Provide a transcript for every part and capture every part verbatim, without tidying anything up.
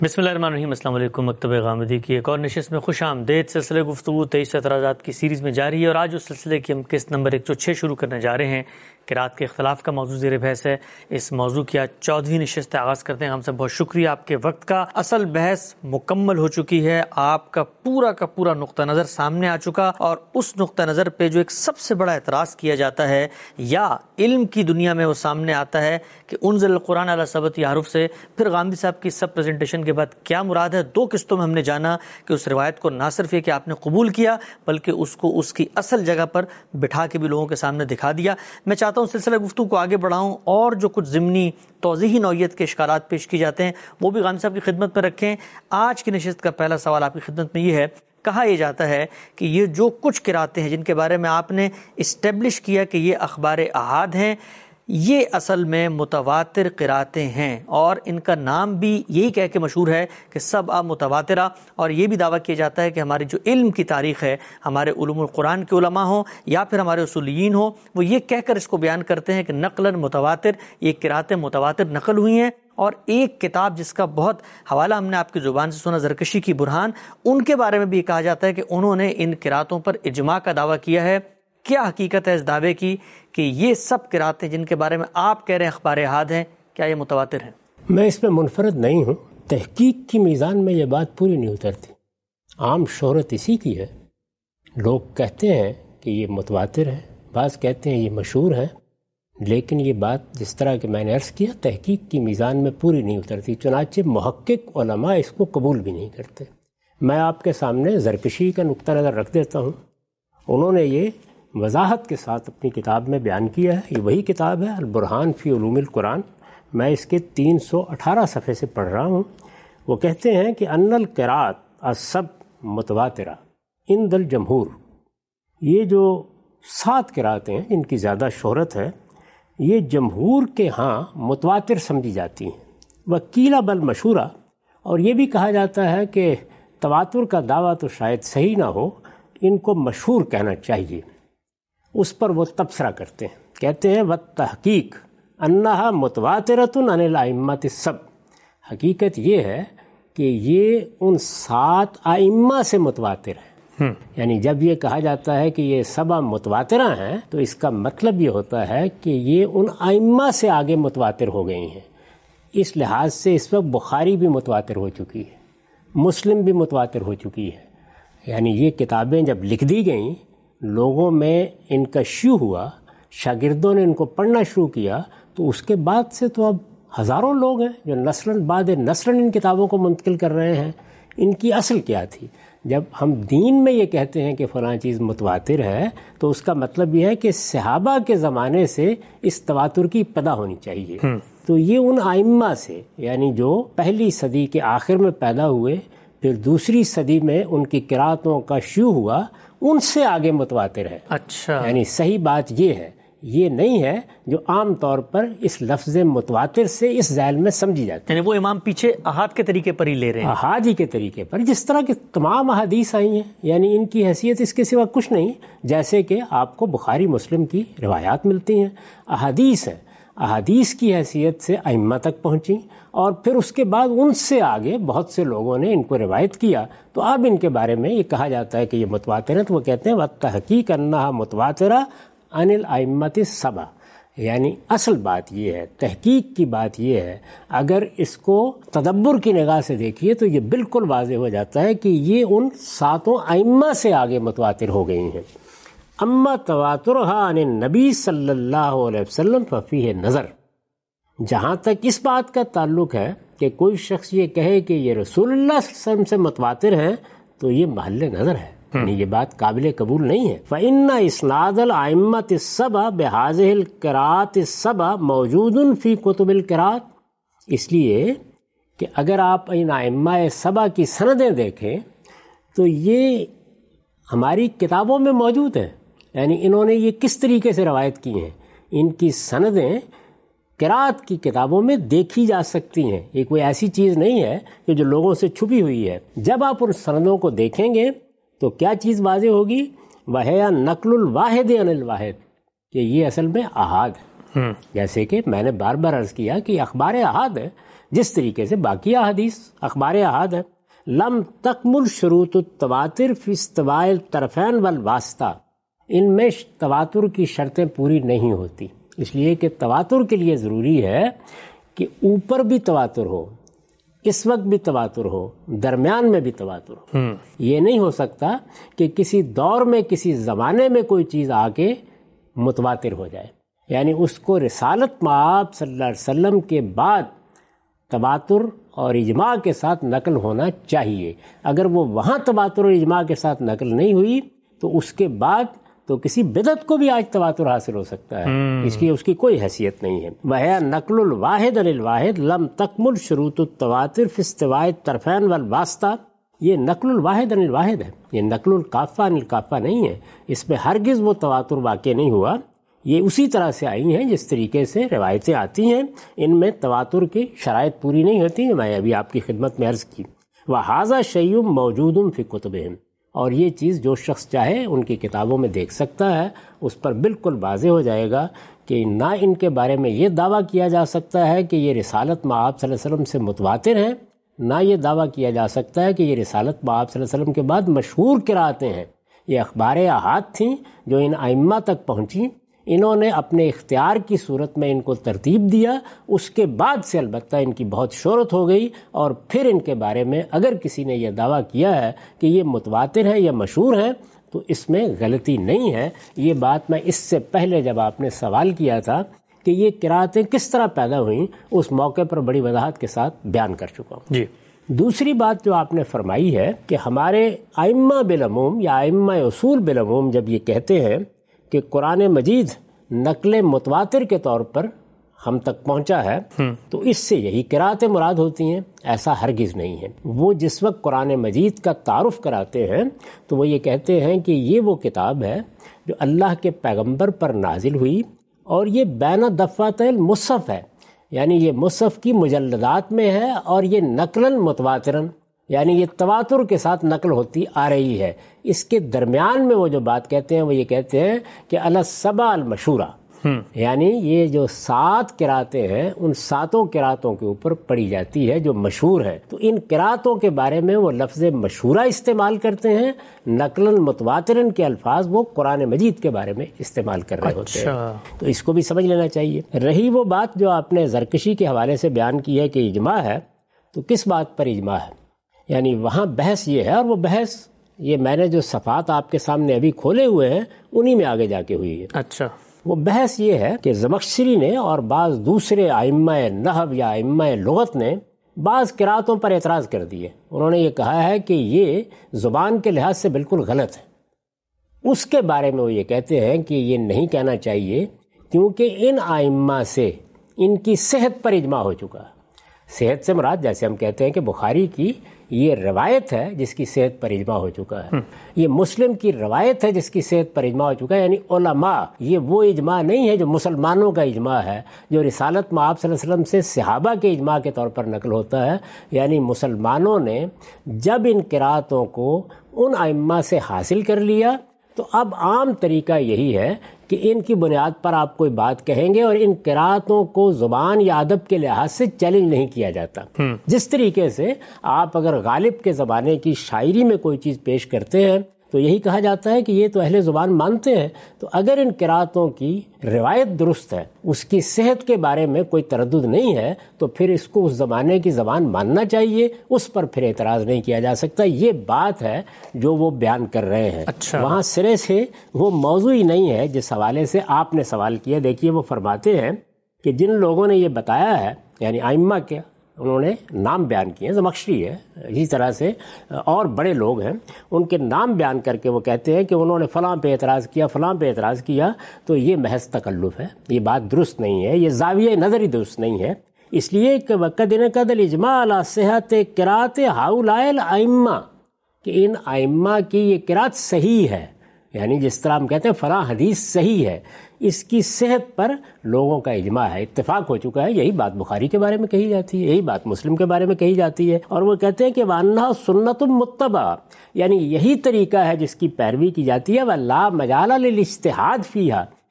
بسم اللہ الرحمن الرحیم۔ السلام علیکم۔ مکتبہ غامدی کی ایک اور نشست میں خوش آمدید۔ سلسلہ گفتگو تیئیس اعتراضات کی سیریز میں جاری ہے اور آج اس سلسلے کی ہم قسط نمبر ایک سو چھ شروع کرنے جا رہے ہیں۔ قرات کے اختلاف کا موضوع زیر بحث ہے۔ اس موضوع کی آج چودہویں نشست آغاز کرتے ہیں۔ ہم سب بہت شکریہ آپ کے وقت کا۔ اصل بحث مکمل ہو چکی ہے، آپ کا پورا کا پورا نقطہ نظر سامنے آ چکا، اور اس نقطہ نظر پہ جو ایک سب سے بڑا اعتراض کیا جاتا ہے یا علم کی دنیا میں وہ سامنے آتا ہے کہ انزل القرآن علی سبعۃ احرف سے، پھر غامدی صاحب کی سب پریزنٹیشن کے بعد کیا مراد ہے؟ دو قسطوں میں ہم نے جانا کہ اس روایت کو نہ صرف یہ کہ آپ نے قبول کیا بلکہ اس کو اس کی اصل جگہ پر بٹھا کے بھی لوگوں کے سامنے دکھا دیا۔ میں چاہتا ہوں سلسلہ گفتگو کو آگے بڑھاؤں اور جو کچھ ضمنی توضیحی نوعیت کے اشکالات پیش کی جاتے ہیں وہ بھی غامدی صاحب کی خدمت میں رکھیں۔ آج کی نشست کا پہلا سوال آپ کی خدمت میں یہ ہے، کہا یہ جاتا ہے کہ یہ جو کچھ قراتیں ہیں جن کے بارے میں آپ نے اسٹیبلش کیا کہ یہ اخبار احاد ہیں، یہ اصل میں متواتر قراتیں ہیں، اور ان کا نام بھی یہی کہہ کے مشہور ہے کہ سبع متواترہ، اور یہ بھی دعویٰ کیا جاتا ہے کہ ہماری جو علم کی تاریخ ہے، ہمارے علوم القرآن کے علماء ہوں یا پھر ہمارے اصولیین ہوں، وہ یہ کہہ کر اس کو بیان کرتے ہیں کہ نقلاً متواتر، یہ قراتیں متواتر نقل ہوئی ہیں۔ اور ایک کتاب جس کا بہت حوالہ ہم نے آپ کی زبان سے سنا، زرکشی کی برہان، ان کے بارے میں بھی کہا جاتا ہے کہ انہوں نے ان قراتوں پر اجماع کا دعویٰ کیا ہے۔ کیا حقیقت ہے اس دعوے کی کہ یہ سب قراتیں جن کے بارے میں آپ کہہ رہے ہیں اخبار احاد ہیں، کیا یہ متواتر ہیں؟ میں اس میں منفرد نہیں ہوں، تحقیق کی میزان میں یہ بات پوری نہیں اترتی۔ عام شہرت اسی کی ہے، لوگ کہتے ہیں کہ یہ متواتر ہے، بعض کہتے ہیں یہ مشہور ہے، لیکن یہ بات جس طرح کہ میں نے عرض کیا تحقیق کی میزان میں پوری نہیں اترتی، چنانچہ محقق علماء اس کو قبول بھی نہیں کرتے۔ میں آپ کے سامنے زرکشی کا نقطہ نظر رکھ دیتا ہوں۔ انہوں نے یہ وضاحت کے ساتھ اپنی کتاب میں بیان کیا ہے، یہ وہی کتاب ہے البرہان فی علوم القرآن، میں اس کے تین سو اٹھارہ صفحے سے پڑھ رہا ہوں۔ وہ کہتے ہیں کہ ان القراءۃ السبع متواترہ عند الجمہور، یہ جو سات قراتیں ہیں جن کی زیادہ شہرت ہے، یہ جمہور کے ہاں متواتر سمجھی جاتی ہیں۔ وکیلا بل مشہورہ، اور یہ بھی کہا جاتا ہے کہ تواتر کا دعویٰ تو شاید صحیح نہ ہو، ان کو مشہور کہنا چاہیے۔ اس پر وہ تبصرہ کرتے ہیں، کہتے ہیں وَالتحقیق انہا متواترۃ عن الائمۃ السبع، حقیقت یہ ہے کہ یہ ان سات ائمہ سے متواتر ہے۔ یعنی جب یہ کہا جاتا ہے کہ یہ سبع متواترہ ہیں تو اس کا مطلب یہ ہوتا ہے کہ یہ ان ائمہ سے آگے متواتر ہو گئی ہیں۔ اس لحاظ سے اس وقت بخاری بھی متواتر ہو چکی ہے، مسلم بھی متواتر ہو چکی ہے۔ یعنی یہ کتابیں جب لکھ دی گئیں، لوگوں میں ان کا شیوع ہوا، شاگردوں نے ان کو پڑھنا شروع کیا، تو اس کے بعد سے تو اب ہزاروں لوگ ہیں جو نسلاً بعد نسلاً ان کتابوں کو منتقل کر رہے ہیں۔ ان کی اصل کیا تھی؟ جب ہم دین میں یہ کہتے ہیں کہ فلاں چیز متواتر ہے تو اس کا مطلب یہ ہے کہ صحابہ کے زمانے سے اس تواتر کی ابتدا ہونی چاہیے۔ تو یہ ان ائمہ سے، یعنی جو پہلی صدی کے آخر میں پیدا ہوئے، پھر دوسری صدی میں ان کی قراتوں کا شیوع ہوا، ان سے آگے متواتر ہے۔ اچھا، یعنی صحیح بات یہ ہے، یہ نہیں ہے جو عام طور پر اس لفظ متواتر سے اس ذیل میں سمجھی جاتی ہے۔ یعنی وہ امام پیچھے احاد کے طریقے پر ہی لے رہے ہیں، احاد ہی کے طریقے پر، جس طرح کی تمام احادیث آئی ہیں، یعنی ان کی حیثیت اس کے سوا کچھ نہیں، جیسے کہ آپ کو بخاری مسلم کی روایات ملتی ہیں، احادیث ہیں، احادیث کی حیثیت سے ائمہ تک پہنچیں، اور پھر اس کے بعد ان سے آگے بہت سے لوگوں نے ان کو روایت کیا، تو اب ان کے بارے میں یہ کہا جاتا ہے کہ یہ متواتر ہیں، تو وہ کہتے ہیں وَالتحقیق انہا متواترہ عن الائمۃ السبع۔ یعنی اصل بات یہ ہے، تحقیق کی بات یہ ہے، اگر اس کو تدبر کی نگاہ سے دیکھیے تو یہ بالکل واضح ہو جاتا ہے کہ یہ ان ساتوں ائمہ سے آگے متواتر ہو گئی ہیں۔ اما تواترها عن النبی صلی اللہ علیہ وسلم ففیہ نظر، جہاں تک اس بات کا تعلق ہے کہ کوئی شخص یہ کہے کہ یہ رسول اللہ صلی اللہ علیہ وسلم سے متواتر ہیں، تو یہ محل نظر ہے، یعنی یہ بات قابل قبول نہیں ہے۔ فَإِنَّ إِسْنَادَ الْأَئِمَّةِ السَّبْعَ بِهَٰذِهِ الْقِرَاءَةِ السَّبْعَ مَوْجُودٌ فِي كُتُبِ الْقِرَاءَۃ، اس لیے کہ اگر آپ ان ائمہ سبع کی سندیں دیکھیں تو یہ ہماری کتابوں میں موجود ہیں، یعنی انہوں نے یہ کس طریقے سے روایت کی ہیں، ان کی سندیں قرات کی کتابوں میں دیکھی جا سکتی ہیں۔ یہ کوئی ایسی چیز نہیں ہے کہ جو لوگوں سے چھپی ہوئی ہے۔ جب آپ ان سندوں کو دیکھیں گے تو کیا چیز واضح ہوگی؟ وَهِيَ نَقْلُ الْوَاحِدِ عَنِ الْوَاحِدِ، کہ یہ اصل میں احاد ہے۔ جیسے کہ میں نے بار بار عرض کیا کہ اخبار احاد ہے، جس طریقے سے باقی احادیث اخبار احاد ہے. لم تکمل شروط التواتر فی استواء الطرفین والواسطہ، ان میں تواتر کی شرطیں پوری نہیں ہوتی، اس لیے کہ تواتر کے لیے ضروری ہے کہ اوپر بھی تواتر ہو، اس وقت بھی تواتر ہو، درمیان میں بھی تواتر ہو. یہ نہیں ہو سکتا کہ کسی دور میں کسی زمانے میں کوئی چیز آ کے متواتر ہو جائے، یعنی اس کو رسالت مآب صلی اللہ علیہ وسلم کے بعد تواتر اور اجماع کے ساتھ نقل ہونا چاہیے. اگر وہ وہاں تواتر اور اجماع کے ساتھ نقل نہیں ہوئی تو اس کے بعد تو کسی بدعت کو بھی آج تواتر حاصل ہو سکتا ہے، اس کی اس کی کوئی حیثیت نہیں ہے. وَهِيَ نَقْلُ الْوَاحِدِ عَنِ الْوَاحِدِ لَمْ تَكْمُلْ شُرُوطُ التَّوَاتُرِ فِي اسْتِوَاءِ الطَّرْفَيْنِ وَالْوَاسْطَةِ. یہ نقل الواحد عن الواحد ہے، یہ نقل الکافہ عن الکافہ نہیں ہے. اس میں ہرگز وہ تواتر واقع نہیں ہوا. یہ اسی طرح سے آئی ہیں جس طریقے سے روایتیں آتی ہیں، ان میں تواتر کی شرائط پوری نہیں ہوتی، میں ابھی آپ کی خدمت میں عرض کی. وَهَذَا شَيْءٌ مَوْجُودٌ فِي كُتُبِهِمْ، اور یہ چیز جو شخص چاہے ان کی کتابوں میں دیکھ سکتا ہے، اس پر بالکل واضح ہو جائے گا کہ نہ ان کے بارے میں یہ دعویٰ کیا جا سکتا ہے کہ یہ رسالت مآب صلی اللہ علیہ وسلم سے متواتر ہیں، نہ یہ دعویٰ کیا جا سکتا ہے کہ یہ رسالت مآب صلی اللہ علیہ وسلم کے بعد مشہور قرأتیں ہیں. یہ اخبار احاد تھیں جو ان ائمہ تک پہنچیں، انہوں نے اپنے اختیار کی صورت میں ان کو ترتیب دیا، اس کے بعد سے البتہ ان کی بہت شہرت ہو گئی، اور پھر ان کے بارے میں اگر کسی نے یہ دعویٰ کیا ہے کہ یہ متواتر ہیں یا مشہور ہیں تو اس میں غلطی نہیں ہے. یہ بات میں اس سے پہلے جب آپ نے سوال کیا تھا کہ یہ قرأتیں کس طرح پیدا ہوئیں، اس موقع پر بڑی وضاحت کے ساتھ بیان کر چکا ہوں. جی دوسری بات جو آپ نے فرمائی ہے کہ ہمارے ائمہ بالعموم یا ائمہ اصول بالعموم جب یہ کہتے ہیں کہ قرآن مجید نقل متواتر کے طور پر ہم تک پہنچا ہے تو اس سے یہی قرأتیں مراد ہوتی ہیں. ایسا ہرگز نہیں ہے. وہ جس وقت قرآن مجید کا تعارف کراتے ہیں تو وہ یہ کہتے ہیں کہ یہ وہ کتاب ہے جو اللہ کے پیغمبر پر نازل ہوئی، اور یہ بین دفعۃ المصحف ہے، یعنی یہ مصحف کی مجلدات میں ہے، اور یہ نقلاً متواتراً یعنی یہ تواتر کے ساتھ نقل ہوتی آ رہی ہے. اس کے درمیان میں وہ جو بات کہتے ہیں وہ یہ کہتے ہیں کہ السبع المشہورہ، یعنی یہ جو سات قرأتیں ہیں ان ساتوں قرأتوں کے اوپر پڑھی جاتی ہے جو مشہور ہے. تو ان قرأتوں کے بارے میں وہ لفظ مشہورہ استعمال کرتے ہیں، نقلاً متواتراً کے الفاظ وہ قرآن مجید کے بارے میں استعمال کر رہے ہوتے ہیں. تو اس کو بھی سمجھ لینا چاہیے. رہی وہ بات جو آپ نے زرکشی کے حوالے سے بیان کی ہے کہ اجماع ہے، تو کس بات پر اجماع ہے؟ یعنی وہاں بحث یہ ہے، اور وہ بحث یہ میں نے جو صفحات آپ کے سامنے ابھی کھولے ہوئے ہیں انہی میں آگے جا کے ہوئی ہے. اچھا وہ بحث یہ ہے کہ زمخشری نے اور بعض دوسرے ائمہ نحو یا ائمہ لغت نے بعض قرأتوں پر اعتراض کر دیے. انہوں نے یہ کہا ہے کہ یہ زبان کے لحاظ سے بالکل غلط ہے. اس کے بارے میں وہ یہ کہتے ہیں کہ یہ نہیں کہنا چاہیے کیونکہ ان ائمہ سے ان کی صحت پر اجماع ہو چکا ہے. صحت سے مراد جیسے ہم کہتے ہیں کہ بخاری کی یہ روایت ہے جس کی صحت پر اجماع ہو چکا ہے، یہ مسلم کی روایت ہے جس کی صحت پر اجماع ہو چکا ہے. یعنی علماء، یہ وہ اجماع نہیں ہے جو مسلمانوں کا اجماع ہے، جو رسالت مآب صلی اللہ علیہ وسلم سے صحابہ کے اجماع کے طور پر نقل ہوتا ہے. یعنی مسلمانوں نے جب ان قرأتوں کو ان ائمہ سے حاصل کر لیا تو اب عام طریقہ یہی ہے کہ ان کی بنیاد پر آپ کوئی بات کہیں گے، اور ان قرأتوں کو زبان یا ادب کے لحاظ سے چیلنج نہیں کیا جاتا. جس طریقے سے آپ اگر غالب کے زمانے کی شاعری میں کوئی چیز پیش کرتے ہیں تو یہی کہا جاتا ہے کہ یہ تو اہل زبان مانتے ہیں. تو اگر ان قرأتوں کی روایت درست ہے، اس کی صحت کے بارے میں کوئی تردد نہیں ہے، تو پھر اس کو اس زمانے کی زبان ماننا چاہیے، اس پر پھر اعتراض نہیں کیا جا سکتا. یہ بات ہے جو وہ بیان کر رہے ہیں. اچھا وہاں سرے سے وہ موضوع ہی نہیں ہے جس حوالے سے آپ نے سوال کیا. دیکھیے وہ فرماتے ہیں کہ جن لوگوں نے یہ بتایا ہے، یعنی ائمہ کے انہوں نے نام بیان کیے ہیں، زمخشری ہے، اسی طرح سے اور بڑے لوگ ہیں، ان کے نام بیان کر کے وہ کہتے ہیں کہ انہوں نے فلاں پہ اعتراض کیا، فلاں پہ اعتراض کیا. تو یہ محض تکلف ہے، یہ بات درست نہیں ہے، یہ زاویہ نظر ہی درست نہیں ہے. اس لیے کہ وقد انعقد الاجماع علی صحت قرأت ہؤلاء الائمہ، کہ ان ائمہ کی یہ قرأت صحیح ہے، یعنی جس طرح ہم کہتے ہیں فلاں حدیث صحیح ہے، اس کی صحت پر لوگوں کا اجماع ہے، اتفاق ہو چکا ہے. یہی بات بخاری کے بارے میں کہی جاتی ہے، یہی بات مسلم کے بارے میں کہی جاتی ہے. اور وہ کہتے ہیں کہ وَأَنَّهَا سُنَّةٌ مُتَّبَعَةٌ، یعنی یہی طریقہ ہے جس کی پیروی کی جاتی ہے. وَلَا مَجَالَ لِلْاجْتِہَادِ فِيهَا،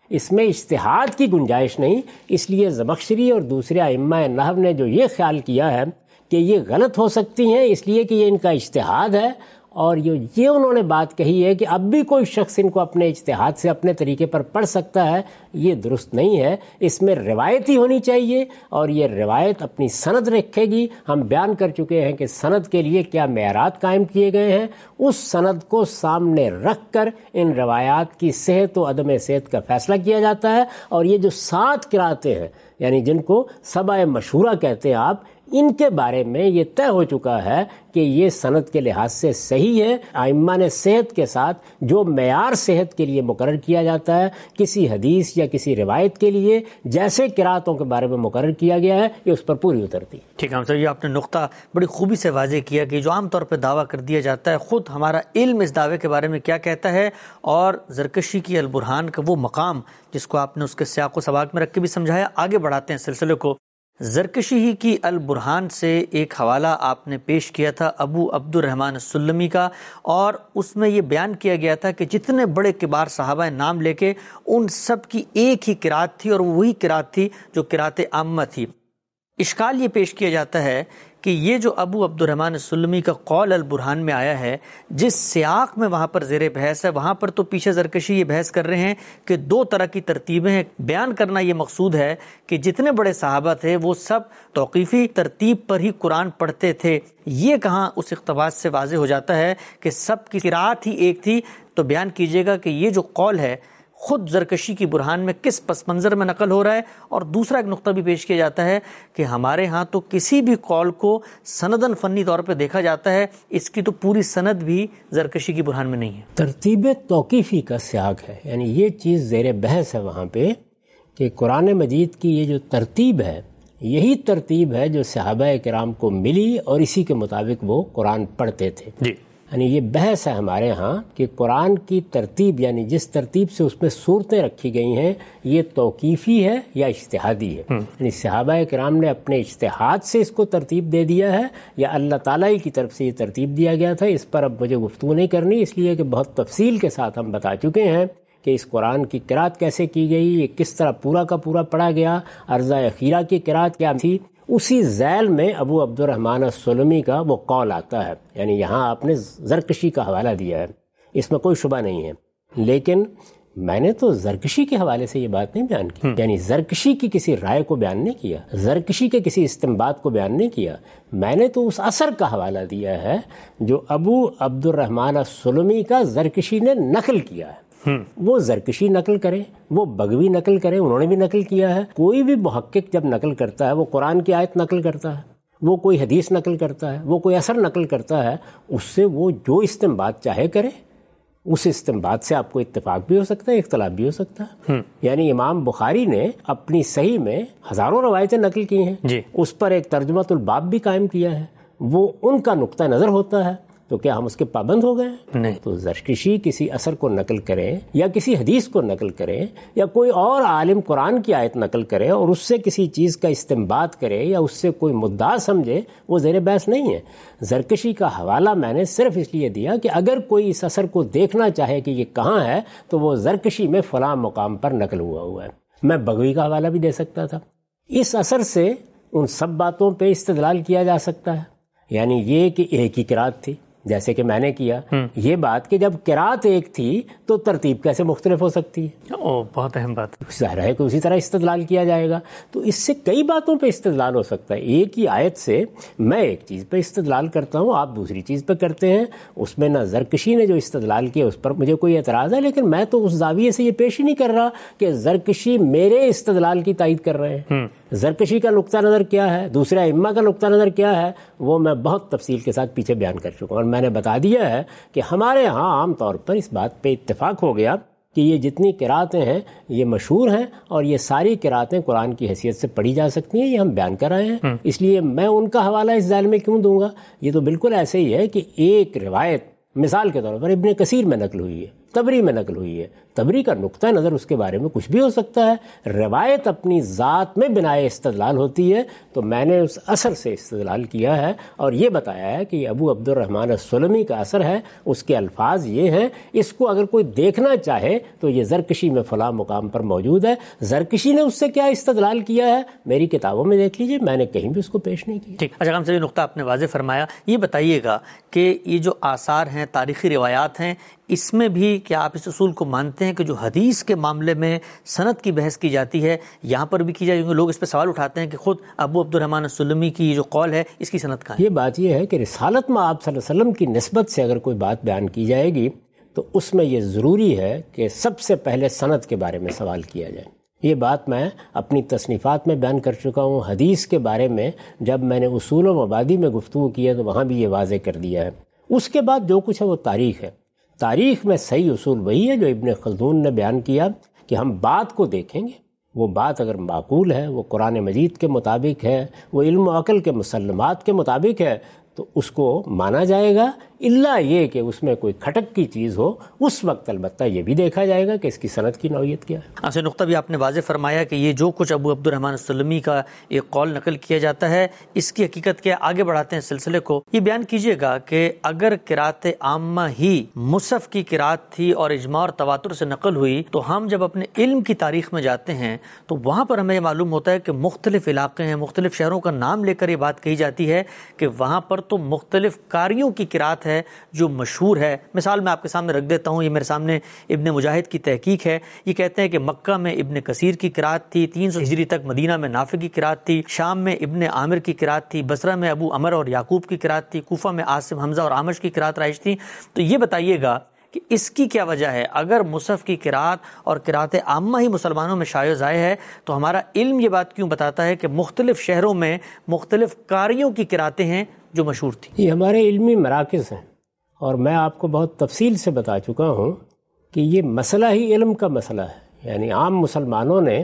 اس میں اجتہاد کی گنجائش نہیں. اس لیے زمخشری اور دوسرے ائمہ نحو نے جو یہ خیال کیا ہے کہ یہ غلط ہو سکتی ہیں اس لیے کہ یہ ان کا اجتہاد ہے، اور یہ انہوں نے بات کہی ہے کہ اب بھی کوئی شخص ان کو اپنے اجتہاد سے اپنے طریقے پر پڑھ سکتا ہے، یہ درست نہیں ہے. اس میں روایت ہی ہونی چاہیے، اور یہ روایت اپنی سند رکھے گی. ہم بیان کر چکے ہیں کہ سند کے لیے کیا معیارات قائم کیے گئے ہیں. اس سند کو سامنے رکھ کر ان روایات کی صحت و عدم صحت کا فیصلہ کیا جاتا ہے. اور یہ جو سات قراتیں ہیں، یعنی جن کو سبع مشہورہ کہتے ہیں آپ، ان کے بارے میں یہ طے ہو چکا ہے کہ یہ سند کے لحاظ سے صحیح ہے. ائمہ نے صحت کے ساتھ جو معیار صحت کے لیے مقرر کیا جاتا ہے کسی حدیث یا کسی روایت کے لیے، جیسے قراتوں کے بارے میں مقرر کیا گیا ہے، یہ اس پر پوری اترتی. ٹھیک ہے سر، یہ آپ نے نقطہ بڑی خوبی سے واضح کیا کہ جو عام طور پہ دعویٰ کر دیا جاتا ہے، خود ہمارا علم اس دعوے کے بارے میں کیا کہتا ہے، اور زرکشی کی البرہان کا وہ مقام جس کو آپ نے اس کے سیاق و سباق میں رکھ کے بھی سمجھایا. آگے بڑھاتے ہیں سلسلے کو. زرکشی ہی کی البرہان سے ایک حوالہ آپ نے پیش کیا تھا ابو عبد الرحمن السلمی کا، اور اس میں یہ بیان کیا گیا تھا کہ جتنے بڑے کبار صحابہ نام لے کے ان سب کی ایک ہی قرات تھی، اور وہی قرات تھی جو قرات عامہ تھی. اشکال یہ پیش کیا جاتا ہے کہ یہ جو ابو عبد الرحمن السلمی کا قول البرہان میں آیا ہے، جس سیاق میں وہاں پر زیر بحث ہے، وہاں پر تو پیچھے زرکشی یہ بحث کر رہے ہیں کہ دو طرح کی ترتیبیں ہیں. بیان کرنا یہ مقصود ہے کہ جتنے بڑے صحابہ تھے وہ سب توقیفی ترتیب پر ہی قرآن پڑھتے تھے. یہ کہاں اس اقتباس سے واضح ہو جاتا ہے کہ سب کی قرات ہی ایک تھی؟ تو بیان کیجئے گا کہ یہ جو قول ہے خود زرکشی کی برہان میں کس پس منظر میں نقل ہو رہا ہے. اور دوسرا ایک نقطہ بھی پیش کیا جاتا ہے کہ ہمارے ہاں تو کسی بھی قول کو سندن فنی طور پہ دیکھا جاتا ہے، اس کی تو پوری سند بھی زرکشی کی برہان میں نہیں ہے. ترتیب توقیفی کا سیاق ہے، یعنی یہ چیز زیر بحث ہے وہاں پہ کہ قرآن مجید کی یہ جو ترتیب ہے، یہی ترتیب ہے جو صحابہ کرام کو ملی اور اسی کے مطابق وہ قرآن پڑھتے تھے. جی، یعنی یہ بحث ہے ہمارے ہاں کہ قرآن کی ترتیب، یعنی جس ترتیب سے اس میں صورتیں رکھی گئی ہیں، یہ توقیفی ہے یا اجتہادی ہے. یعنی صحابہ کرام نے اپنے اجتہاد سے اس کو ترتیب دے دیا ہے یا اللہ تعالیٰ کی طرف سے یہ ترتیب دیا گیا تھا. اس پر اب مجھے گفتگو نہیں کرنی، اس لیے کہ بہت تفصیل کے ساتھ ہم بتا چکے ہیں کہ اس قرآن کی قرات کیسے کی گئی، یہ کس طرح پورا کا پورا پڑھا گیا، عرضہ اخیرہ کی قرات کیا تھی. اسی ذیل میں ابو عبد الرحمن السلمی کا وہ قول آتا ہے. یعنی یہاں آپ نے زرکشی کا حوالہ دیا ہے، اس میں کوئی شبہ نہیں ہے، لیکن میں نے تو زرکشی کے حوالے سے یہ بات نہیں بیان کی. یعنی زرکشی کی کسی رائے کو بیان نہیں کیا، زرکشی کے کسی استنباط کو بیان نہیں کیا. میں نے تو اس اثر کا حوالہ دیا ہے جو ابو عبد الرحمن السلمی کا زرکشی نے نقل کیا ہے. وہ زرکشی نقل کرے، وہ بغوی نقل کرے، انہوں نے بھی نقل کیا ہے. کوئی بھی محقق جب نقل کرتا ہے وہ قرآن کی آیت نقل کرتا ہے، وہ کوئی حدیث نقل کرتا ہے، وہ کوئی اثر نقل کرتا ہے، اس سے وہ جو استنباط چاہے کرے. اس استنباط سے آپ کو اتفاق بھی ہو سکتا ہے، اختلاف بھی ہو سکتا ہے. یعنی امام بخاری نے اپنی صحیح میں ہزاروں روایتیں نقل کی ہیں، جی. اس پر ایک ترجمۃ الباب بھی قائم کیا ہے، وہ ان کا نقطہ نظر ہوتا ہے. تو کیا ہم اس کے پابند ہو گئے؟ نہیں. تو زرکشی کسی اثر کو نقل کریں یا کسی حدیث کو نقل کریں یا کوئی اور عالم قرآن کی آیت نقل کرے اور اس سے کسی چیز کا استنباط کرے یا اس سے کوئی مدعا سمجھے، وہ زیر بحث نہیں ہے. زرکشی کا حوالہ میں نے صرف اس لیے دیا کہ اگر کوئی اس اثر کو دیکھنا چاہے کہ یہ کہاں ہے تو وہ زرکشی میں فلاں مقام پر نقل ہوا ہوا ہے. میں بغوی کا حوالہ بھی دے سکتا تھا. اس اثر سے ان سب باتوں پہ استدلال کیا جا سکتا ہے. یعنی یہ کہ ایک ہی قرات تھی، جیسے کہ میں نے کیا. یہ بات کہ جب قرات ایک تھی تو ترتیب کیسے مختلف ہو سکتی ہے؟ او بہت اہم بات. ظاہر ہے کہ اسی طرح استدلال کیا جائے گا. تو اس سے کئی باتوں پہ استدلال ہو سکتا ہے. ایک ہی آیت سے میں ایک چیز پہ استدلال کرتا ہوں، آپ دوسری چیز پہ کرتے ہیں. اس میں نہ زرکشی نے جو استدلال کیا اس پر مجھے کوئی اعتراض ہے، لیکن میں تو اس زاویے سے یہ پیش ہی نہیں کر رہا کہ زرکشی میرے استدلال کی تائید کر رہے ہیں. زرکشی کا نقطہ نظر کیا ہے، دوسرے ائمہ کا نقطہ نظر کیا ہے، وہ میں بہت تفصیل کے ساتھ پیچھے بیان کر چکا ہوں. اور میں نے بتا دیا ہے کہ ہمارے ہاں عام طور پر اس بات پہ اتفاق ہو گیا کہ یہ جتنی قراتیں ہیں یہ مشہور ہیں اور یہ ساری قراتیں قرآن کی حیثیت سے پڑھی جا سکتی ہیں. یہ ہم بیان کر رہے ہیں، اس لیے میں ان کا حوالہ اس ذیل میں کیوں دوں گا؟ یہ تو بالکل ایسے ہی ہے کہ ایک روایت مثال کے طور پر ابن کثیر میں نقل ہوئی ہے، تبری میں نقل ہوئی ہے. تبری کا نقطہ نظر اس کے بارے میں کچھ بھی ہو سکتا ہے. روایت اپنی ذات میں بنائے استدلال ہوتی ہے. تو میں نے اس اثر سے استدلال کیا ہے اور یہ بتایا ہے کہ یہ ابو عبد الرحمن السلمی کا اثر ہے. اس کے الفاظ یہ ہیں. اس کو اگر کوئی دیکھنا چاہے تو یہ زرکشی میں فلاں مقام پر موجود ہے. زرکشی نے اس سے کیا استدلال کیا ہے میری کتابوں میں دیکھ لیجیے. میں نے کہیں بھی اس کو پیش نہیں کیا. ٹھیک. اچھا، ہم سے یہ نقطہ آپ نے واضح فرمایا. یہ بتائیے گا کہ یہ جو آثار ہیں، تاریخی روایات ہیں، اس میں بھی کیا آپ اس اصول کو مانتے ہیں کہ جو حدیث کے معاملے میں سند کی بحث کی جاتی ہے یہاں پر بھی کی جائے؟ کیونکہ لوگ اس پہ سوال اٹھاتے ہیں کہ خود ابو عبد الرحمن السلمی کی یہ جو قول ہے اس کی سند کہاں ہے؟ یہ بات یہ ہے کہ رسالت میں آپ صلی اللہ علیہ وسلم کی نسبت سے اگر کوئی بات بیان کی جائے گی تو اس میں یہ ضروری ہے کہ سب سے پہلے سند کے بارے میں سوال کیا جائے. یہ بات میں اپنی تصنیفات میں بیان کر چکا ہوں. حدیث کے بارے میں جب میں نے اصول و مبادی میں گفتگو کی ہے تو وہاں بھی یہ واضح کر دیا ہے. اس کے بعد جو کچھ ہے وہ تاریخ ہے. تاریخ میں صحیح اصول وہی ہے جو ابن خلدون نے بیان کیا کہ ہم بات کو دیکھیں گے. وہ بات اگر معقول ہے، وہ قرآن مجید کے مطابق ہے، وہ علم و عقل کے مسلمات کے مطابق ہے تو اس کو مانا جائے گا. الا یہ کہ اس میں کوئی کھٹک کی چیز ہو، اس وقت البتہ یہ بھی دیکھا جائے گا کہ اس کی سند کی نوعیت کیا ہے. ایسے نقطہ بھی آپ نے واضح فرمایا کہ یہ جو کچھ ابو عبد الرحمن السلمی کا ایک قول نقل کیا جاتا ہے اس کی حقیقت کیا. آگے بڑھاتے ہیں سلسلے کو. یہ بیان کیجیے گا کہ اگر قرات عامہ ہی مصحف کی قرات تھی اور اجماع اور تواتر سے نقل ہوئی تو ہم جب اپنے علم کی تاریخ میں جاتے ہیں تو وہاں پر ہمیں یہ معلوم ہوتا ہے کہ مختلف علاقے ہیں، مختلف شہروں کا نام لے کر یہ بات کہی جاتی ہے کہ وہاں پر تو مختلف قاریوں کی قرات ہے جو مشہور ہے. مثال میں آپ کے سامنے رکھ دیتا ہوں. یہ میرے سامنے ابن مجاہد کی تحقیق ہے. یہ کہتے ہیں کہ مکہ میں ابن کثیر کی قرات تھی، تین سو ہجری تک مدینہ میں نافع کی قرات تھی، شام میں ابن عامر کی قرات تھی، بصرہ میں ابو عمر اور یعقوب کی قرات تھی، کوفہ میں عاصم، حمزہ اور عامش کی قرات رائج تھی. تو یہ بتائیے گا کہ اس کی کیا وجہ ہے؟ اگر مصحف کی قرات اور قرات عامہ ہی مسلمانوں میں شائع ضائع ہے تو ہمارا علم یہ بات کیوں بتاتا ہے کہ مختلف شہروں میں مختلف قاریوں کی قراتیں ہیں جو مشہور تھیں؟ یہ ہمارے علمی مراکز ہیں اور میں آپ کو بہت تفصیل سے بتا چکا ہوں کہ یہ مسئلہ ہی علم کا مسئلہ ہے. یعنی عام مسلمانوں نے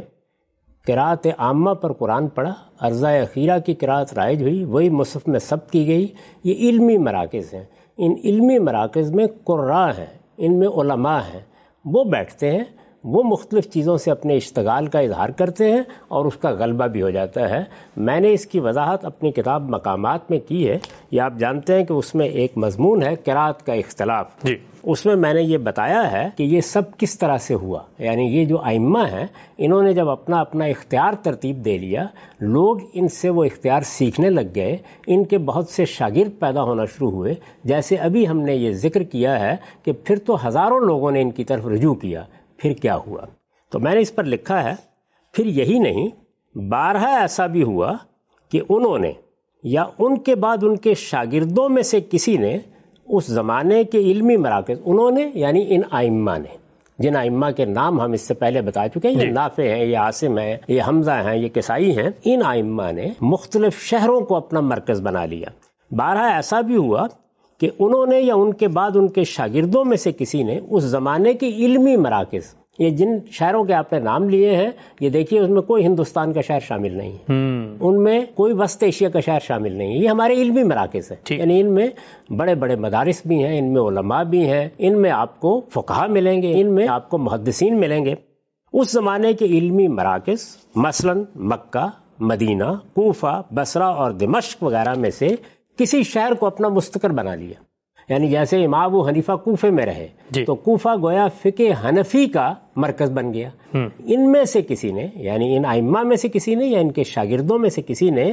قرات عامہ پر قرآن پڑھا، ارضا اخیرہ کی قرات رائج ہوئی، وہی مصحف میں ثبت کی گئی. یہ علمی مراکز ہیں. ان علمی مراکز میں قراء ہیں، ان میں علماء ہیں. وہ بیٹھتے ہیں، وہ مختلف چیزوں سے اپنے اشتغال کا اظہار کرتے ہیں اور اس کا غلبہ بھی ہو جاتا ہے. میں نے اس کی وضاحت اپنی کتاب مقامات میں کی ہے. یہ آپ جانتے ہیں کہ اس میں ایک مضمون ہے قرات کا اختلاف. جی. اس میں میں نے یہ بتایا ہے کہ یہ سب کس طرح سے ہوا. یعنی یہ جو ائمہ ہیں انہوں نے جب اپنا اپنا اختیار ترتیب دے لیا، لوگ ان سے وہ اختیار سیکھنے لگ گئے، ان کے بہت سے شاگرد پیدا ہونا شروع ہوئے. جیسے ابھی ہم نے یہ ذکر کیا ہے کہ پھر تو ہزاروں لوگوں نے ان کی طرف رجوع کیا. پھر کیا ہوا؟ تو میں نے اس پر لکھا ہے پھر یہی نہیں، بارہا ایسا بھی ہوا کہ انہوں نے یا ان کے بعد ان کے شاگردوں میں سے کسی نے اس زمانے کے علمی مراکز، انہوں نے یعنی ان ائمہ نے، جن ائمہ کے نام ہم اس سے پہلے بتا چکے ہیں، یہ نافع ہیں، یہ عاصم ہیں، یہ حمزہ ہیں، یہ کسائی ہیں، ان ائمہ نے مختلف شہروں کو اپنا مرکز بنا لیا. بارہا ایسا بھی ہوا کہ انہوں نے یا ان کے بعد ان کے شاگردوں میں سے کسی نے اس زمانے کے علمی مراکز، یہ جن شہروں کے آپ نے نام لیے ہیں، یہ دیکھیے اس میں کوئی ہندوستان کا شہر شامل نہیں ہے، ان میں کوئی وسط ایشیا کا شہر شامل نہیں ہے، یہ ہمارے علمی مراکز ہیں. یعنی ان میں بڑے بڑے مدارس بھی ہیں، ان میں علماء بھی ہیں، ان میں آپ کو فقہاء ملیں گے، ان میں آپ کو محدثین ملیں گے. اس زمانے کے علمی مراکز مثلا مکہ، مدینہ، کوفہ، بصرہ اور دمشق وغیرہ میں سے کسی شہر کو اپنا مستقر بنا لیا. یعنی جیسے امام ابو حنیفہ کوفے میں رہے جی. تو کوفہ گویا فقہ حنفی کا مرکز بن گیا. ان میں سے کسی نے، یعنی ان ائمہ میں سے کسی نے یا ان کے شاگردوں میں سے کسی نے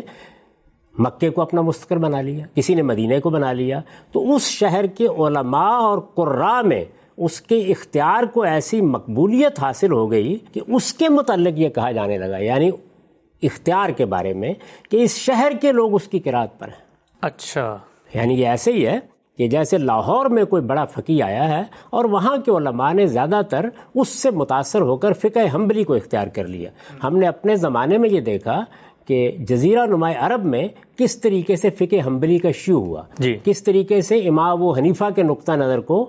مکے کو اپنا مستقر بنا لیا، کسی نے مدینہ کو بنا لیا. تو اس شہر کے علماء اور قراء میں اس کے اختیار کو ایسی مقبولیت حاصل ہو گئی کہ اس کے متعلق یہ کہا جانے لگا، یعنی اختیار کے بارے میں، کہ اس شہر کے لوگ اس کی قرات پر ہیں. اچھا. یعنی یہ ایسے ہی ہے کہ جیسے لاہور میں کوئی بڑا فقیہ آیا ہے اور وہاں کے علماء نے زیادہ تر اس سے متاثر ہو کر فقہ حنبلی کو اختیار کر لیا. ہم نے اپنے زمانے میں یہ دیکھا کہ جزیرہ نما عرب میں کس طریقے سے فقہ حنبلی کا شیوع ہوا جی. کس طریقے سے امام ابو حنیفہ کے نقطہ نظر کو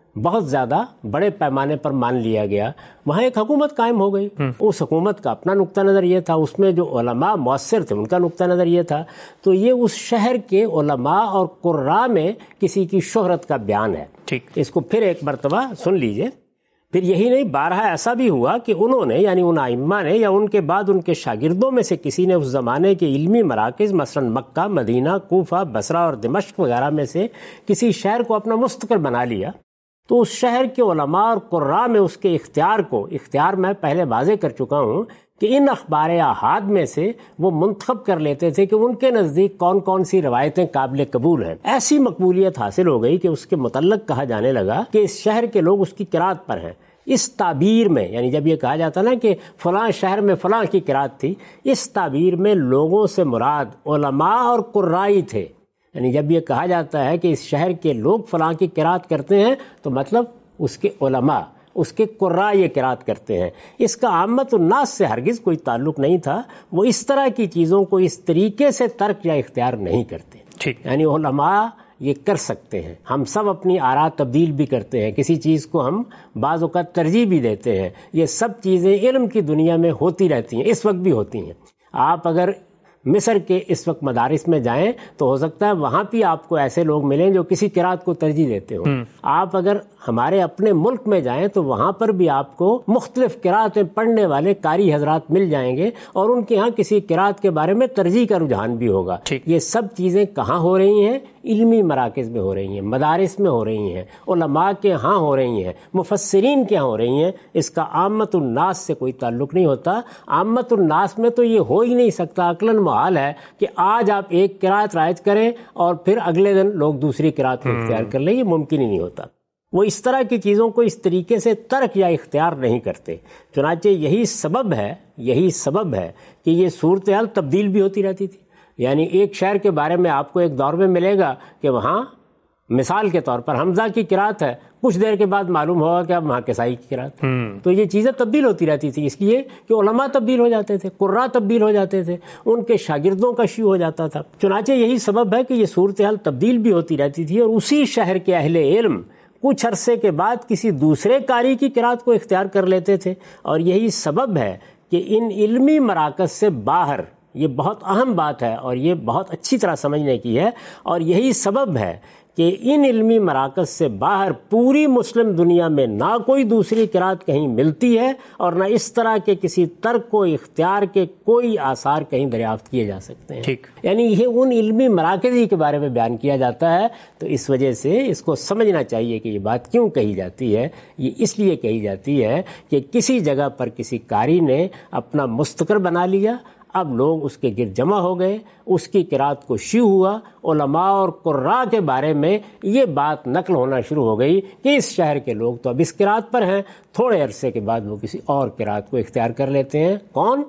بہت زیادہ بڑے پیمانے پر مان لیا گیا، وہاں ایک حکومت قائم ہو گئی. اس حکومت کا اپنا نقطہ نظر یہ تھا، اس میں جو علماء مؤثر تھے ان کا نقطہ نظر یہ تھا. تو یہ اس شہر کے علماء اور قراء میں کسی کی شہرت کا بیان ہے. ٹھیک، اس کو پھر ایک مرتبہ سن لیجئے. پھر یہی نہیں، بارہا ایسا بھی ہوا کہ انہوں نے یعنی ان ائمہ نے یا ان کے بعد ان کے شاگردوں میں سے کسی نے اس زمانے کے علمی مراکز مثلا مکہ، مدینہ، کوفہ، بصرہ اور دمشق وغیرہ میں سے کسی شہر کو اپنا مستقر بنا لیا. تو اس شہر کے علماء اور قراء میں اس کے اختیار کو اختیار میں پہلے واضح کر چکا ہوں کہ ان اخبار احاد میں سے وہ منتخب کر لیتے تھے کہ ان کے نزدیک کون کون سی روایتیں قابل قبول ہیں. ایسی مقبولیت حاصل ہو گئی کہ اس کے متعلق کہا جانے لگا کہ اس شہر کے لوگ اس کی قرات پر ہیں. اس تعبیر میں یعنی جب یہ کہا جاتا نا کہ فلاں شہر میں فلاں کی قرات تھی، اس تعبیر میں لوگوں سے مراد علماء اور قرائی تھے. یعنی جب یہ کہا جاتا ہے کہ اس شہر کے لوگ فلاں کی قرات کرتے ہیں تو مطلب اس کے علماء، اس کے قراء یہ قرات کرتے ہیں. اس کا عامت الناس سے ہرگز کوئی تعلق نہیں تھا. وہ اس طرح کی چیزوں کو اس طریقے سے ترک یا اختیار نہیں کرتے. ٹھیک، یعنی علماء یہ کر سکتے ہیں. ہم سب اپنی آراء تبدیل بھی کرتے ہیں، کسی چیز کو ہم بعض اوقات ترجیح بھی دیتے ہیں. یہ سب چیزیں علم کی دنیا میں ہوتی رہتی ہیں، اس وقت بھی ہوتی ہیں. آپ اگر مصر کے اس وقت مدارس میں جائیں تو ہو سکتا ہے وہاں بھی آپ کو ایسے لوگ ملیں جو کسی قرات کو ترجیح دیتے ہو. آپ اگر ہمارے اپنے ملک میں جائیں تو وہاں پر بھی آپ کو مختلف قراتیں پڑھنے والے قاری حضرات مل جائیں گے اور ان کے ہاں کسی قرات کے بارے میں ترجیح کا رجحان بھی ہوگا. یہ سب چیزیں کہاں ہو رہی ہیں؟ علمی مراکز میں ہو رہی ہیں، مدارس میں ہو رہی ہیں، علماء کے ہاں ہو رہی ہیں، مفسرین کے ہاں ہو رہی ہیں. اس کا عامت الناس سے کوئی تعلق نہیں ہوتا. عامت الناس میں تو یہ ہو ہی نہیں سکتا، عقلاً محال ہے کہ آج آپ ایک قرات رائج کریں اور پھر اگلے دن لوگ دوسری قرات کو اختیار کر لیں. یہ ممکن ہی نہیں ہوتا. وہ اس طرح کی چیزوں کو اس طریقے سے ترک یا اختیار نہیں کرتے. چنانچہ یہی سبب ہے یہی سبب ہے کہ یہ صورتحال تبدیل بھی ہوتی رہتی تھی. یعنی ایک شہر کے بارے میں آپ کو ایک دور میں ملے گا کہ وہاں مثال کے طور پر حمزہ کی قرات ہے، کچھ دیر کے بعد معلوم ہوگا کہ اب وہاں کسائی کی قرات ہے. تو یہ چیزیں تبدیل ہوتی رہتی تھی، اس لیے کہ علماء تبدیل ہو جاتے تھے، قراء تبدیل ہو جاتے تھے، ان کے شاگردوں کا شیوع ہو جاتا تھا. چنانچہ یہی سبب ہے کہ یہ صورتحال تبدیل بھی ہوتی رہتی تھی اور اسی شہر کے اہل علم کچھ عرصے کے بعد کسی دوسرے قاری کی قرات کو اختیار کر لیتے تھے. اور یہی سبب ہے کہ ان علمی مراکز سے باہر، یہ بہت اہم بات ہے اور یہ بہت اچھی طرح سمجھنے کی ہے، اور یہی سبب ہے کہ ان علمی مراکز سے باہر پوری مسلم دنیا میں نہ کوئی دوسری قرات کہیں ملتی ہے اور نہ اس طرح کے کسی ترک و اختیار کے کوئی آثار کہیں دریافت کیے جا سکتے ہیں. ٹھیک، یعنی یہ ان علمی مراکز ہی کے بارے میں بیان کیا جاتا ہے. تو اس وجہ سے اس کو سمجھنا چاہیے کہ یہ بات کیوں کہی جاتی ہے. یہ اس لیے کہی جاتی ہے کہ کسی جگہ پر کسی قاری نے اپنا مستقر بنا لیا، اب لوگ اس کے گرد جمع ہو گئے، اس کی قرات کو شیوع ہوا، علماء اور قراء کے بارے میں یہ بات نقل ہونا شروع ہو گئی کہ اس شہر کے لوگ تو اب اس قرات پر ہیں. تھوڑے عرصے کے بعد وہ کسی اور قرات کو اختیار کر لیتے ہیں. کون؟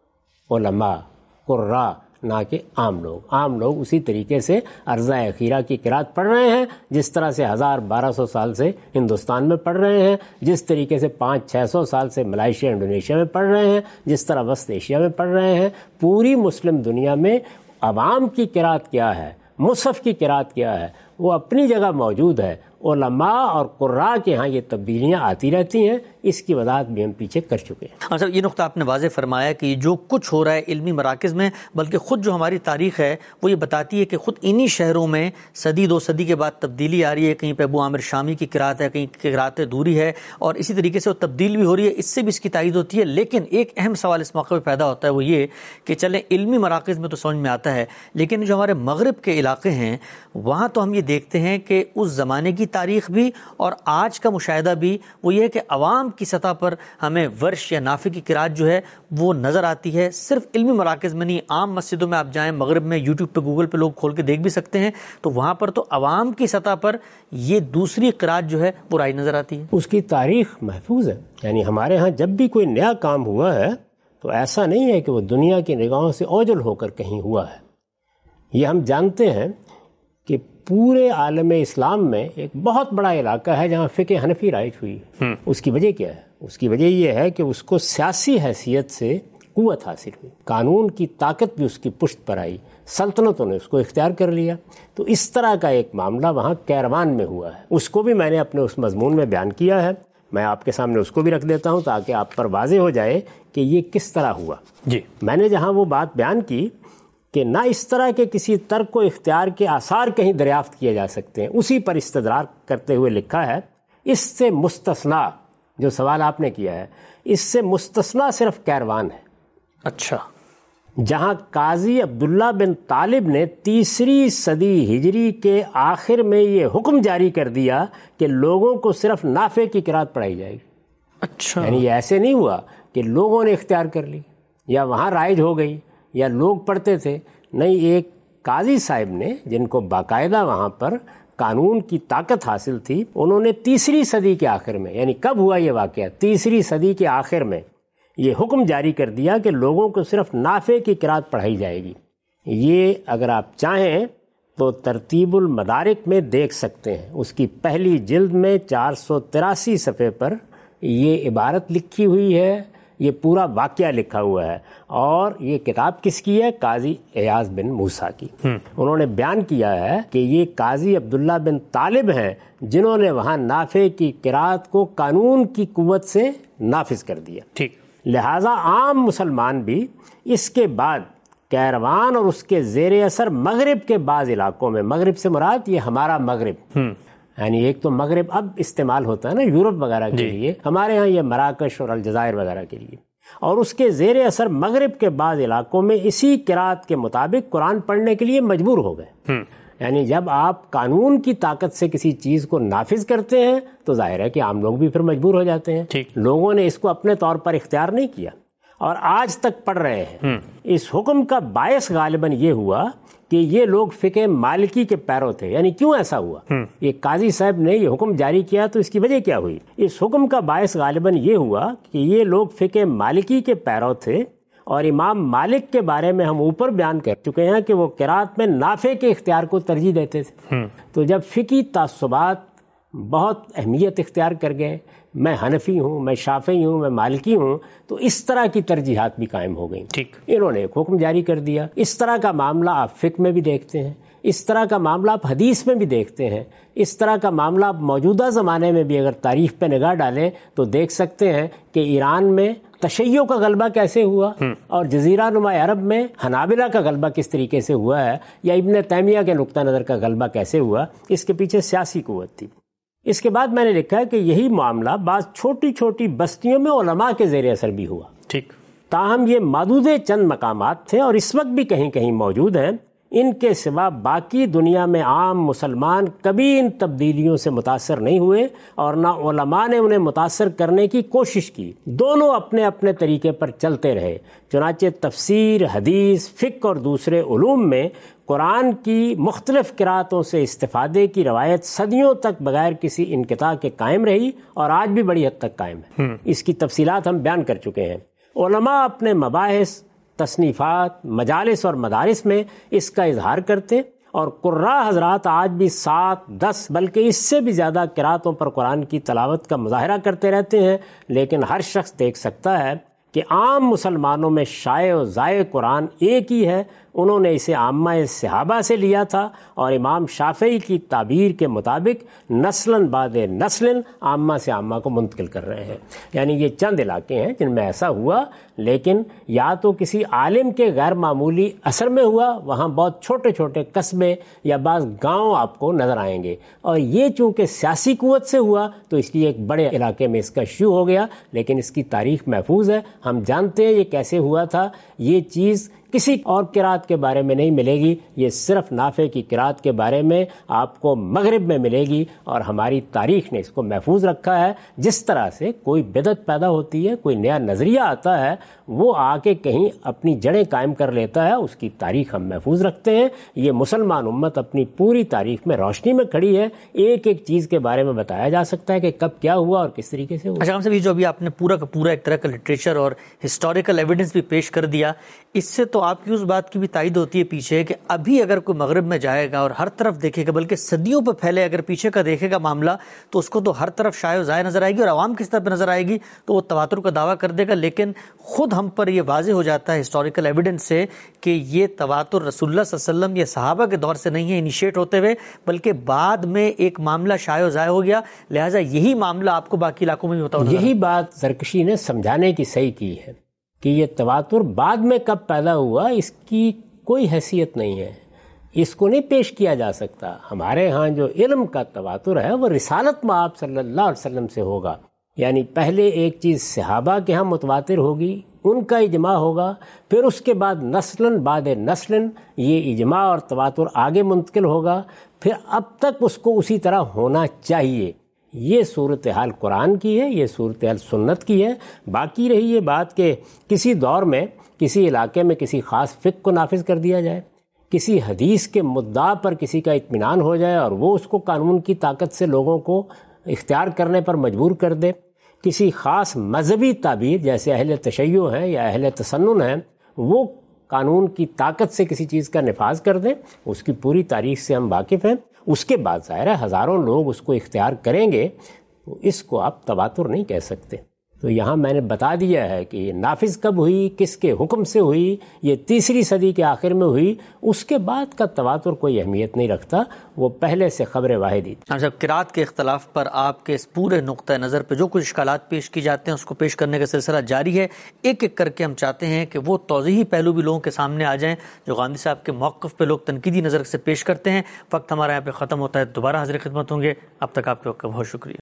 علماء، قراء، نہ کہ عام لوگ. عام لوگ اسی طریقے سے ارضا اخیرہ کی قرات پڑھ رہے ہیں جس طرح سے ہزار بارہ سو سال سے ہندوستان میں پڑھ رہے ہیں، جس طریقے سے پانچ چھ سو سال سے ملائیشیا انڈونیشیا میں پڑھ رہے ہیں، جس طرح وسط ایشیا میں پڑھ رہے ہیں. پوری مسلم دنیا میں عوام کی قرات کیا ہے، مصحف کی قرات کیا ہے، وہ اپنی جگہ موجود ہے. علماء اور قراء کے ہاں یہ تبدیلیاں آتی رہتی ہیں. اس کی وضاحت بھی ہم پیچھے کر چکے ہیں. ہاں صاحب، یہ نقطہ آپ نے واضح فرمایا کہ جو کچھ ہو رہا ہے علمی مراکز میں، بلکہ خود جو ہماری تاریخ ہے وہ یہ بتاتی ہے کہ خود انہی شہروں میں صدی دو صدی کے بعد تبدیلی آ رہی ہے. کہیں پہ ابو عامر شامی کی قرات ہے، کہیں قرات دوری ہے، اور اسی طریقے سے وہ تبدیل بھی ہو رہی ہے. اس سے بھی اس کی تائید ہوتی ہے. لیکن ایک اہم سوال اس موقع پہ پیدا ہوتا ہے، وہ یہ کہ چلیں علمی مراکز میں تو سمجھ میں آتا ہے، لیکن جو ہمارے مغرب کے علاقے ہیں وہاں تو ہم یہ دیکھتے ہیں کہ اس زمانے کی تاریخ بھی اور آج کا مشاہدہ بھی وہ یہ ہے کہ عوام کی سطح پر ہمیں ورش یا نافع کی قرات جو ہے وہ نظر آتی ہے. صرف علمی مراکز میں نہیں، عام مسجدوں میں آپ جائیں مغرب میں، یوٹیوب پہ گوگل پہ لوگ کھول کے دیکھ بھی سکتے ہیں، تو وہاں پر تو عوام کی سطح پر یہ دوسری قرات جو ہے پرائی نظر آتی ہے. اس کی تاریخ محفوظ ہے. یعنی ہمارے ہاں جب بھی کوئی نیا کام ہوا ہے تو ایسا نہیں ہے کہ وہ دنیا کی نگاہوں سے اوجل ہو کر کہیں ہوا ہے. یہ ہم جانتے ہیں کہ پورے عالم اسلام میں ایک بہت بڑا علاقہ ہے جہاں فقہ حنفی رائج ہوئی. اس کی وجہ کیا ہے؟ اس کی وجہ یہ ہے کہ اس کو سیاسی حیثیت سے قوت حاصل ہوئی، قانون کی طاقت بھی اس کی پشت پر آئی، سلطنتوں نے اس کو اختیار کر لیا. تو اس طرح کا ایک معاملہ وہاں کیروان میں ہوا ہے. اس کو بھی میں نے اپنے اس مضمون میں بیان کیا ہے. میں آپ کے سامنے اس کو بھی رکھ دیتا ہوں تاکہ آپ پر واضح ہو جائے کہ یہ کس طرح ہوا. جی میں نے جہاں وہ بات بیان کی کہ نہ اس طرح کے کسی ترک و اختیار کے آثار کہیں دریافت کیے جا سکتے ہیں، اسی پر استدراک کرتے ہوئے لکھا ہے اس سے مستثنا، جو سوال آپ نے کیا ہے، اس سے مستثنا صرف کیروان ہے. اچھا. جہاں قاضی عبداللہ بن طالب نے تیسری صدی ہجری کے آخر میں یہ حکم جاری کر دیا کہ لوگوں کو صرف نافع کی قرات پڑھائی جائے گی. اچھا. یعنی یہ ایسے نہیں ہوا کہ لوگوں نے اختیار کر لی یا وہاں رائج ہو گئی یا لوگ پڑھتے تھے، نہیں، ایک قاضی صاحب نے جن کو باقاعدہ وہاں پر قانون کی طاقت حاصل تھی، انہوں نے تیسری صدی کے آخر میں، یعنی کب ہوا یہ واقعہ، تیسری صدی کے آخر میں یہ حکم جاری کر دیا کہ لوگوں کو صرف نافع کی قرات پڑھائی جائے گی. یہ اگر آپ چاہیں تو ترتیب المدارک میں دیکھ سکتے ہیں، اس کی پہلی جلد میں چار سو تراسی صفحے پر یہ عبارت لکھی ہوئی ہے، یہ پورا واقعہ لکھا ہوا ہے. اور یہ کتاب کس کی ہے؟ قاضی ایاز بن موسیٰ کی. انہوں نے بیان کیا ہے کہ یہ قاضی عبداللہ بن طالب ہیں جنہوں نے وہاں نافع کی قرات کو قانون کی قوت سے نافذ کر دیا. ٹھیک. لہٰذا عام مسلمان بھی اس کے بعد کیروان اور اس کے زیر اثر مغرب کے بعض علاقوں میں، مغرب سے مراد یہ ہمارا مغرب، یعنی ایک تو مغرب اب استعمال ہوتا ہے نا یورپ وغیرہ کے لیے، ہمارے ہاں یہ مراکش اور الجزائر وغیرہ کے لیے، اور اس کے زیر اثر مغرب کے بعض علاقوں میں اسی قرات کے مطابق قرآن پڑھنے کے لیے مجبور ہو گئے. یعنی جب آپ قانون کی طاقت سے کسی چیز کو نافذ کرتے ہیں تو ظاہر ہے کہ عام لوگ بھی پھر مجبور ہو جاتے ہیں. لوگوں نے اس کو اپنے طور پر اختیار نہیں کیا اور آج تک پڑھ رہے ہیں. اس حکم کا باعث غالباً یہ ہوا کہ یہ لوگ فقہ مالکی کے پیرو تھے. یعنی کیوں ایسا ہوا؟ یہ قاضی صاحب نے یہ حکم جاری کیا تو اس کی وجہ کیا ہوئی؟ اس حکم کا باعث غالباً یہ ہوا کہ یہ لوگ فقہ مالکی کے پیرو تھے، اور امام مالک کے بارے میں ہم اوپر بیان کر چکے ہیں کہ وہ قرات میں نافع کے اختیار کو ترجیح دیتے تھے. تو جب فقہی تعصبات بہت اہمیت اختیار کر گئے، میں حنفی ہوں، میں شافعی ہوں، میں مالکی ہوں، تو اس طرح کی ترجیحات بھی قائم ہو گئیں. ٹھیک. انہوں نے ایک حکم جاری کر دیا. اس طرح کا معاملہ آپ فقہ میں بھی دیکھتے ہیں، اس طرح کا معاملہ آپ حدیث میں بھی دیکھتے ہیں، اس طرح کا معاملہ آپ موجودہ زمانے میں بھی اگر تاریخ پہ نگاہ ڈالیں تو دیکھ سکتے ہیں کہ ایران میں تشیع کا غلبہ کیسے ہوا اور جزیرہ نما عرب میں حنابلہ کا غلبہ کس طریقے سے ہوا ہے، یا ابن تیمیہ کے نقطہ نظر کا غلبہ کیسے ہوا. اس کے پیچھے سیاسی قوت تھی. اس کے بعد میں نے لکھا ہے کہ یہی معاملہ بعض چھوٹی چھوٹی بستیوں میں علماء کے زیر اثر بھی ہوا. ٹھیک. تاہم یہ محدود چند مقامات تھے اور اس وقت بھی کہیں کہیں موجود ہیں. ان کے سوا باقی دنیا میں عام مسلمان کبھی ان تبدیلیوں سے متاثر نہیں ہوئے اور نہ علماء نے انہیں متاثر کرنے کی کوشش کی. دونوں اپنے اپنے طریقے پر چلتے رہے. چنانچہ تفسیر، حدیث، فقہ اور دوسرے علوم میں قرآن کی مختلف قراتوں سے استفادے کی روایت صدیوں تک بغیر کسی انقطاع کے قائم رہی اور آج بھی بڑی حد تک قائم ہے. اس کی تفصیلات ہم بیان کر چکے ہیں. علماء اپنے مباحث، تصنیفات، مجالس اور مدارس میں اس کا اظہار کرتے، اور قراء حضرات آج بھی سات، دس بلکہ اس سے بھی زیادہ قراتوں پر قرآن کی تلاوت کا مظاہرہ کرتے رہتے ہیں. لیکن ہر شخص دیکھ سکتا ہے کہ عام مسلمانوں میں شائع و ضائع قرآن ایک ہی ہے. انہوں نے اسے عامہ صحابہ سے لیا تھا اور امام شافعی کی تعبیر کے مطابق نسلاً بعد نسلاً عامہ سے عامہ کو منتقل کر رہے ہیں. یعنی یہ چند علاقے ہیں جن میں ایسا ہوا، لیکن یا تو کسی عالم کے غیر معمولی اثر میں ہوا، وہاں بہت چھوٹے چھوٹے قصبے یا بعض گاؤں آپ کو نظر آئیں گے، اور یہ چونکہ سیاسی قوت سے ہوا تو اس لیے ایک بڑے علاقے میں اس کا شیوع ہو گیا. لیکن اس کی تاریخ محفوظ ہے، ہم جانتے ہیں یہ کیسے ہوا تھا. یہ چیز کسی اور قرات کے بارے میں نہیں ملے گی، یہ صرف نافع کی قرات کے بارے میں آپ کو مغرب میں ملے گی، اور ہماری تاریخ نے اس کو محفوظ رکھا ہے. جس طرح سے کوئی بدعت پیدا ہوتی ہے، کوئی نیا نظریہ آتا ہے، وہ آ کے کہیں اپنی جڑیں قائم کر لیتا ہے، اس کی تاریخ ہم محفوظ رکھتے ہیں. یہ مسلمان امت اپنی پوری تاریخ میں روشنی میں کھڑی ہے. ایک ایک چیز کے بارے میں بتایا جا سکتا ہے کہ کب کیا ہوا اور کس طریقے سے ہوا. اچھا ہم سے بھی جو ابھی آپ نے پورا کا پورا ایک طرح کا لٹریچر اور ہسٹوریکل ایویڈنس بھی پیش کر دیا، اس سے تو تو آپ کی اس بات کی بھی تائید ہوتی ہے پیچھے کہ ابھی اگر کوئی مغرب میں جائے گا اور ہر طرف دیکھے گا، بلکہ صدیوں پہ پھیلے اگر پیچھے کا دیکھے گا معاملہ، تو اس کو تو ہر طرف شائع و ضائع نظر آئے گی، اور عوام کس طرح پہ نظر آئے گی تو وہ تواتر کا دعویٰ کر دے گا. لیکن خود ہم پر یہ واضح ہو جاتا ہے ہسٹوریکل ایویڈنس سے کہ یہ تواتر رسول اللہ صلی اللہ علیہ وسلم یا صحابہ کے دور سے نہیں ہے انیشیٹ ہوتے ہوئے، بلکہ بعد میں ایک معاملہ شائع و ضائع ہو گیا. لہٰذا یہی معاملہ آپ کو باقی علاقوں میں بھی ہوتا ہوتا ہے. یہی بات زرکشی نے سمجھانے کی صحیح کی ہے کہ یہ تواتر بعد میں کب پیدا ہوا اس کی کوئی حیثیت نہیں ہے، اس کو نہیں پیش کیا جا سکتا. ہمارے ہاں جو علم کا تواتر ہے وہ رسالت مآب صلی اللہ علیہ وسلم سے ہوگا. یعنی پہلے ایک چیز صحابہ کے ہاں متواتر ہوگی، ان کا اجماع ہوگا، پھر اس کے بعد نسلاً بعد نسلاً یہ اجماع اور تواتر آگے منتقل ہوگا، پھر اب تک اس کو اسی طرح ہونا چاہیے. یہ صورتحال قرآن کی ہے، یہ صورتحال سنت کی ہے. باقی رہی یہ بات کہ کسی دور میں کسی علاقے میں کسی خاص فقہ کو نافذ کر دیا جائے، کسی حدیث کے مدعا پر کسی کا اطمینان ہو جائے اور وہ اس کو قانون کی طاقت سے لوگوں کو اختیار کرنے پر مجبور کر دے، کسی خاص مذہبی تعبیر جیسے اہل تشیع ہیں یا اہل تسنن ہیں وہ قانون کی طاقت سے کسی چیز کا نفاذ کر دیں، اس کی پوری تاریخ سے ہم واقف ہیں. اس کے بعد ظاہر ہے ہزاروں لوگ اس کو اختیار کریں گے، تو اس کو آپ تواتر نہیں کہہ سکتے. تو یہاں میں نے بتا دیا ہے کہ یہ نافذ کب ہوئی، کس کے حکم سے ہوئی، یہ تیسری صدی کے آخر میں ہوئی. اس کے بعد کا تواتر کوئی اہمیت نہیں رکھتا، وہ پہلے سے خبر واحدی. جب قرات کے اختلاف پر آپ کے اس پورے نقطہ نظر پہ جو کچھ اشکالات پیش کی جاتے ہیں اس کو پیش کرنے کا سلسلہ جاری ہے. ایک ایک کر کے ہم چاہتے ہیں کہ وہ توضیحی پہلو بھی لوگوں کے سامنے آ جائیں جو غامدی صاحب کے موقف پہ لوگ تنقیدی نظر سے پیش کرتے ہیں. وقت ہمارا یہاں پہ ختم ہوتا ہے، دوبارہ حاضر خدمت ہوں گے. اب تک آپ کے وقت کا بہت شکریہ.